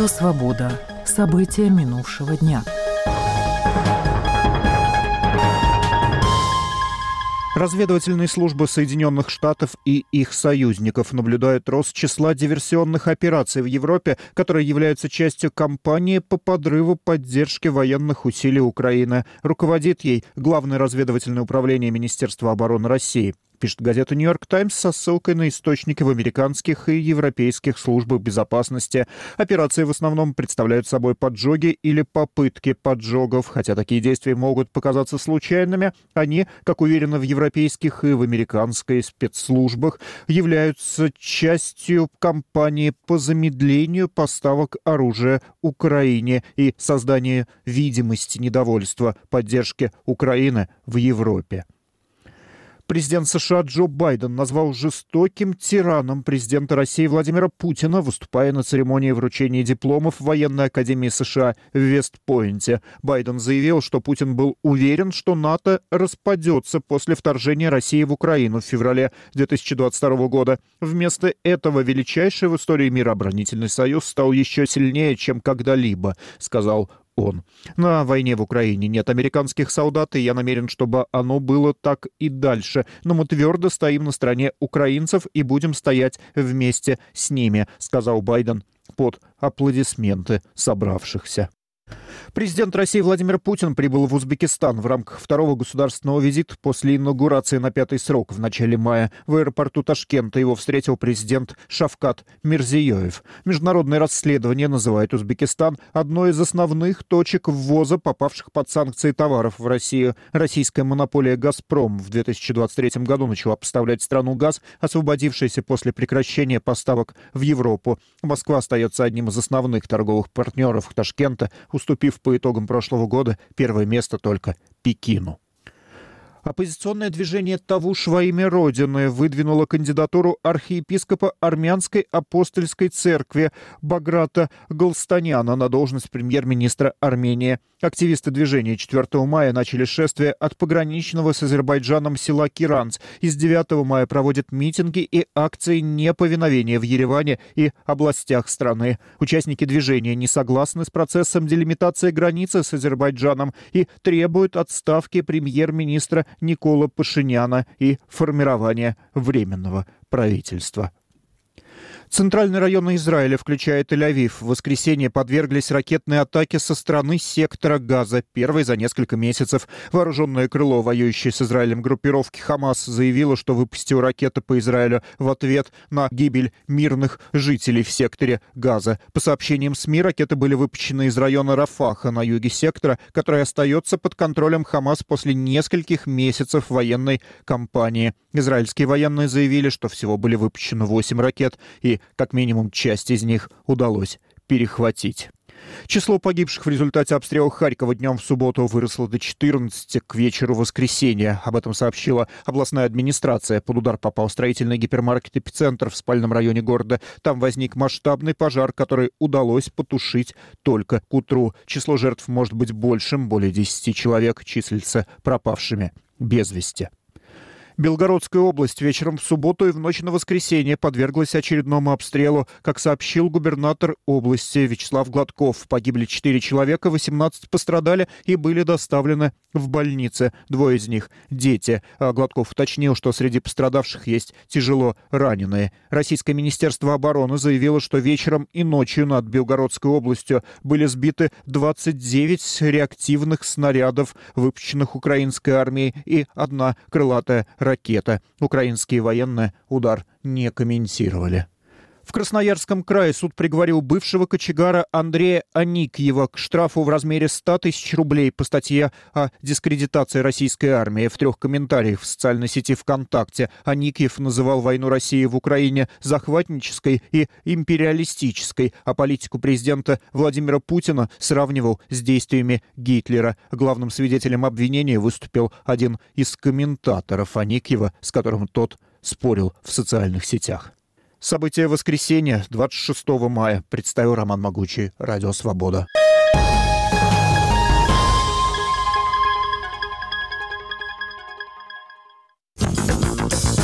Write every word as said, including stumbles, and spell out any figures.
Радио «Свобода». События минувшего дня. Разведывательные службы Соединенных Штатов и их союзников наблюдают рост числа диверсионных операций в Европе, которые являются частью кампании по подрыву поддержки военных усилий Украины. Руководит ей Главное разведывательное управление Министерства обороны России. Пишет газета «Нью-Йорк Таймс» со ссылкой на источники в американских и европейских службах безопасности. Операции в основном представляют собой поджоги или попытки поджогов. Хотя такие действия могут показаться случайными, они, как уверено в европейских и в американской спецслужбах, являются частью кампании по замедлению поставок оружия Украине и созданию видимости недовольства поддержки Украины в Европе. Президент США Джо Байден назвал жестоким тираном президента России Владимира Путина, выступая на церемонии вручения дипломов в Военной академии США в Вест-Пойнте. Байден заявил, что Путин был уверен, что НАТО распадется после вторжения России в Украину в феврале две тысячи двадцать второго года. Вместо этого величайший в истории мира оборонительный союз стал еще сильнее, чем когда-либо, сказал он. На войне в Украине нет американских солдат, и я намерен, чтобы оно было так и дальше. Но мы твердо стоим на стороне украинцев и будем стоять вместе с ними, сказал Байден под аплодисменты собравшихся. Президент России Владимир Путин прибыл в Узбекистан в рамках второго государственного визита после инаугурации на пятый срок в начале мая. В аэропорту Ташкента его встретил президент Шавкат Мирзиёев. Международное расследование называет Узбекистан одной из основных точек ввоза попавших под санкции товаров в Россию. Российская монополия «Газпром» в две тысячи двадцать третьем году начала поставлять в страну газ, освободившийся после прекращения поставок в Европу. Москва остается одним из основных торговых партнеров Ташкента, уступив по итогам прошлого года первое место только Пекину. Оппозиционное движение «Тавуш во имя Родины» выдвинуло кандидатуру архиепископа Армянской апостольской церкви Баграта Голстаняна на должность премьер-министра Армении. Активисты движения четвёртого мая начали шествие от пограничного с Азербайджаном села Киранц. И с девятого мая проводят митинги и акции неповиновения в Ереване и областях страны. Участники движения не согласны с процессом делимитации границы с Азербайджаном и требуют отставки премьер-министра Никола Пашиняна и формирования временного правительства. Центральные районы Израиля, включая Тель-Авив, в воскресенье подверглись ракетной атаке со стороны сектора Газа, первой за несколько месяцев. Вооруженное крыло, воюющее с Израилем группировки Хамас, заявило, что выпустило ракеты по Израилю в ответ на гибель мирных жителей в секторе Газа. По сообщениям СМИ, ракеты были выпущены из района Рафаха на юге сектора, который остается под контролем Хамас после нескольких месяцев военной кампании. Израильские военные заявили, что всего были выпущены восемь ракет, и как минимум часть из них удалось перехватить. Число погибших в результате обстрела Харькова днем в субботу выросло до четырнадцати к вечеру воскресенья. Об этом сообщила областная администрация. Под удар попал строительный гипермаркет «Эпицентр» в спальном районе города. Там возник масштабный пожар, который удалось потушить только к утру. Число жертв может быть большим. Более десяти человек числятся пропавшими без вести. Белгородская область вечером в субботу и в ночь на воскресенье подверглась очередному обстрелу. Как сообщил губернатор области Вячеслав Гладков, погибли четыре человека, восемнадцать пострадали и были доставлены в больницы. Двое из них – дети. Гладков уточнил, что среди пострадавших есть тяжело раненые. Российское министерство обороны заявило, что вечером и ночью над Белгородской областью были сбиты двадцать девять реактивных снарядов, выпущенных украинской армией, и одна крылатая ракета. Украинские военные удар не комментировали. В Красноярском крае суд приговорил бывшего кочегара Андрея Аникьева к штрафу в размере ста тысяч рублей по статье о дискредитации российской армии. В трех комментариях в социальной сети ВКонтакте Аникьев называл войну России в Украине захватнической и империалистической, а политику президента Владимира Путина сравнивал с действиями Гитлера. Главным свидетелем обвинения выступил один из комментаторов Аникьева, с которым тот спорил в социальных сетях. События воскресенья, двадцать шестого мая, представил Роман Могучий, Радио Свобода.